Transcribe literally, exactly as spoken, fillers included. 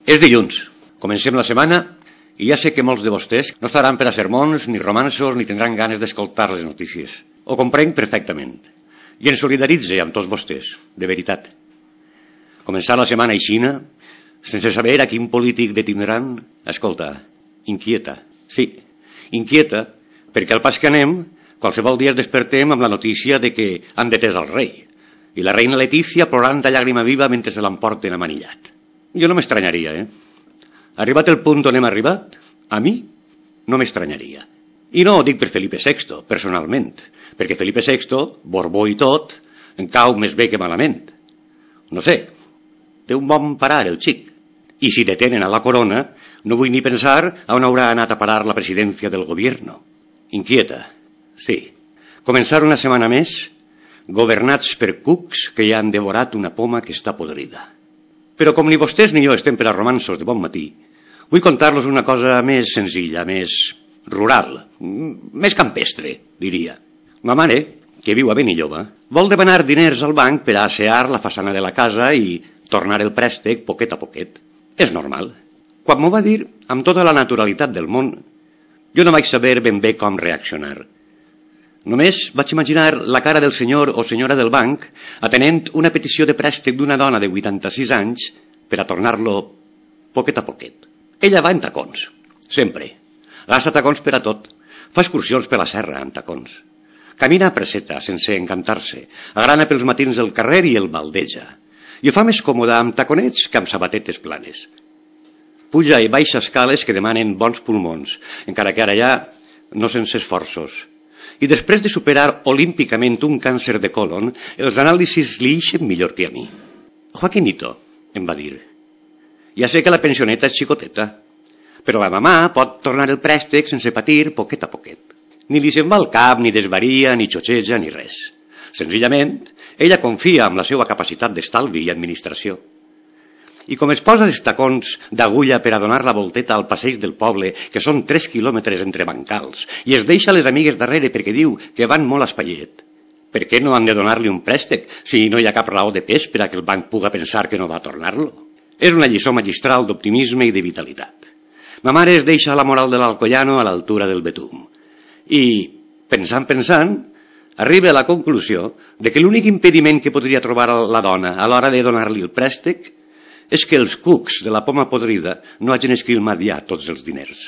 És dilluns, comencem la setmana i ja sé que molts de vostès no estaran per a sermons, ni romanços, ni tindran ganes d'escoltar les notícies. Ho comprenc perfectament i em solidaritze amb tots vostès, de veritat. Començar la setmana aixina, sense saber a quin polític detindran, escolta, inquieta. Sí, inquieta, perquè al pas que anem, qualsevol dia es despertem amb la notícia de que han detès el rei i la reina Letícia plorant a llàgrima viva mentre se l'emporten amanillat. Jo no m'estranyaria, eh? Arribat el punt on hem arribat, a mi no m'estranyaria. I no ho dic per Felipe sexto, personalment, perquè Felipe sexto, Borbó i tot, en cau més bé que malament. No sé, té un bon parar el xic. I si detenen a la corona, no vull ni pensar a on haurà anat a parar la presidència del gobierno. Inquieta, sí. Començar una setmana més, governats per cucs que ja han devorat una poma que està podrida. Però com ni vostès ni jo estem per a romanços de bon matí, vull contar-los una cosa més senzilla, més rural, més campestre, diria. Ma mare, que viu a Benilloba, vol demanar diners al banc per a assear la façana de la casa i tornar el préstec poquet a poquet. És normal. Quan m'ho va dir, amb tota la naturalitat del món, jo no vaig saber ben bé com reaccionar. Només vaig imaginar la cara del senyor o senyora del banc atenent una petició de préstec d'una dona de vuitanta-sis anys per a tornar-lo poquet a poquet. Ella va en tacons, sempre. Gasta tacons per a tot. Fa excursions per la serra amb tacons. Camina a preseta, sense encantar-se. Agrana pels matins el carrer i el baldeja. I ho fa més còmode amb taconets que amb sabatetes planes. Puja i baixa escales que demanen bons pulmons, encara que ara ja no sense esforços. I després de superar olímpicament un càncer de colon, els anàlisis li ixen millor que a mi. Joaquinito, em va dir, ja sé que la pensioneta és xicoteta, però la mamà pot tornar el préstec sense patir poquet a poquet. Ni li se'n va al cap, ni desvaria, ni xotxeja, ni res. Senzillament, ella confia en la seva capacitat d'estalvi i administració. I com es posa els tacons d'agulla per a donar la volteta al passeig del poble, que són tres quilòmetres entre bancals, i es deixa les amigues darrere perquè diu que van molt a espaiet, per què no han de donar-li un préstec si no hi ha cap raó de pes per a que el banc puga pensar que no va a tornar-lo? És una lliçó magistral d'optimisme i de vitalitat. Ma mare es deixa la moral de l'Alcoyano a l'altura del Betum. I, pensant, pensant, arriba a la conclusió de que l'únic impediment que podria trobar la dona a l'hora de donar-li el préstec és que els cucs de la poma podrida no hagin esquilmat ja tots els diners.